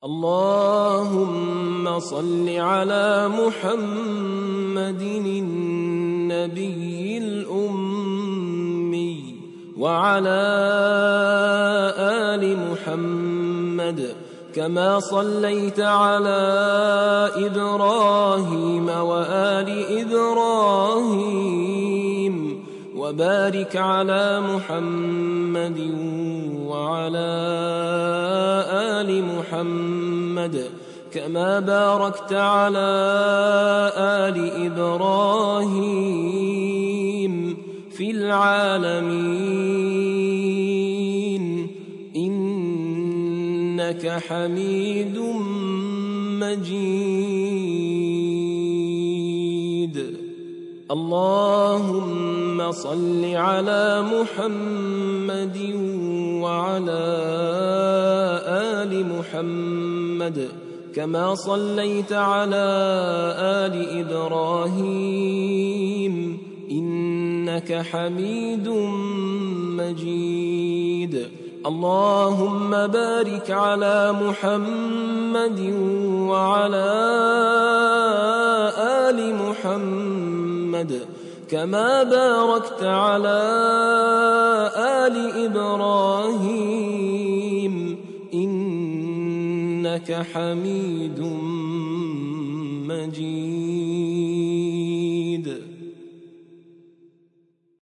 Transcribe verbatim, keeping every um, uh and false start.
اللهم صل على محمد النبي الأمي وعلى آل محمد كما صليت على إبراهيم وآل إبراهيم وبارك على محمد وعلى آل محمد كما باركت على آل إبراهيم في العالمين إنك حميد مجيد. اللهم صل على محمد وعلى آل محمد كما صليت على آل إبراهيم إنك حميد مجيد. اللهم بارك على محمد وعلى آل محمد كما باركت على آل إبراهيم إنك حميد مجيد.